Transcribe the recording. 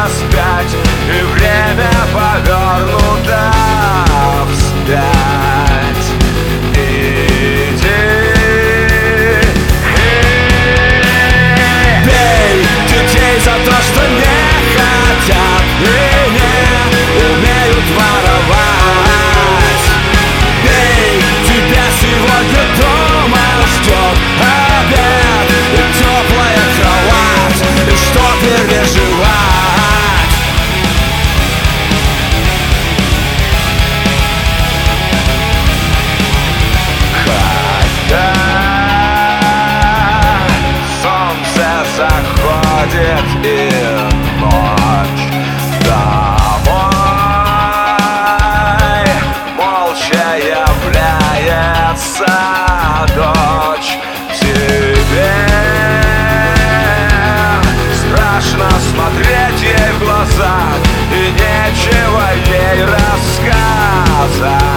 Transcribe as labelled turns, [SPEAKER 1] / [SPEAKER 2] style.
[SPEAKER 1] распять, и время повернуто вспять. Иди, бей детей за то, что не хотят и не умеют воровать. Бей, тебя сегодня дома ждет обед и теплая кровать, и что переживать? Когда солнце заходит и ночь, домой молча является дочь. Тебе страшно смотреть ей в глаза, и нечего ей рассказать.